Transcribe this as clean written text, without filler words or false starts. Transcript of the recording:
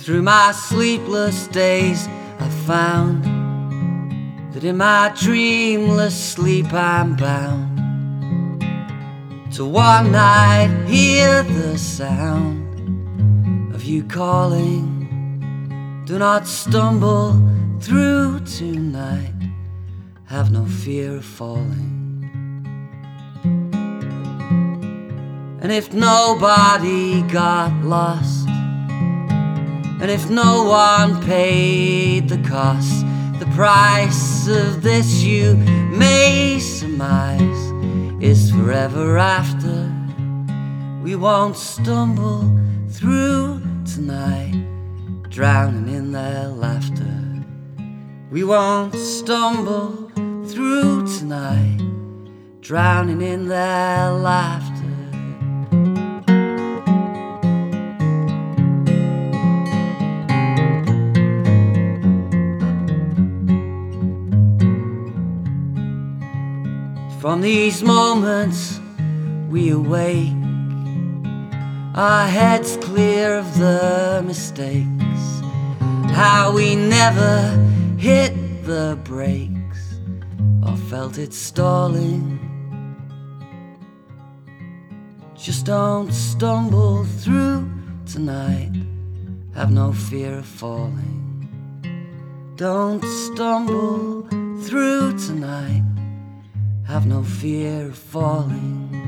Through my sleepless days I found that in my dreamless sleep I'm bound to one night hear the sound of you calling. Do not stumble through tonight, have no fear of falling. And if nobody got lost, and if no one paid the cost, the price of this you may surmise is forever after. We won't stumble through tonight, drowning in their laughter. We won't stumble through tonight, drowning in their laughter. From these moments we awake, our heads clear of the mistakes, how we never hit the brakes or felt it stalling. Just don't stumble through tonight, have no fear of falling. Don't stumble through tonight, have no fear of falling.